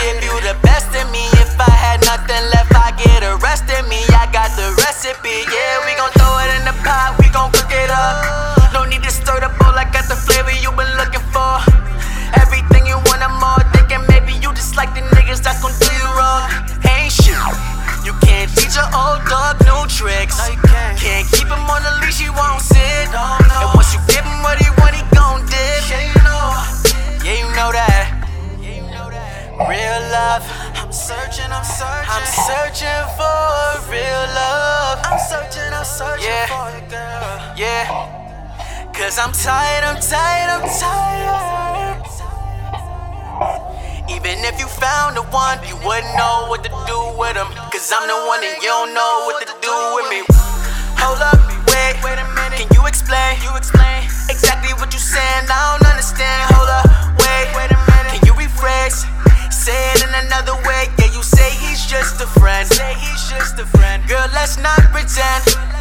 give you the best in me. If I had nothing left, I get arrested me. I got the recipe, yeah, we gon' throw it in the pot, we gon' cook it up. No need to stir the bowl, I got the flavor you been looking for. Everything you want, I'm all thinking maybe you just like the niggas that's gon' do you wrong. Ain't shit, you can't teach an old dog new tricks. Can't keep him on the leash, he won't sit. And once you give him what he want, he gon' dip. Yeah, you know that. Real love, I'm searching for real love. I'm searching for it, girl. Yeah, cause I'm tired. Even if you found the one, you wouldn't know what to do with him. Cause I'm the one and you don't know what to do with me. Hold up, wait a minute. Can you explain exactly what you saying? I don't understand. Hold up, wait a minute. Can you rephrase? Say it in another way. Yeah, you say he's just a friend. Girl, let's not pretend.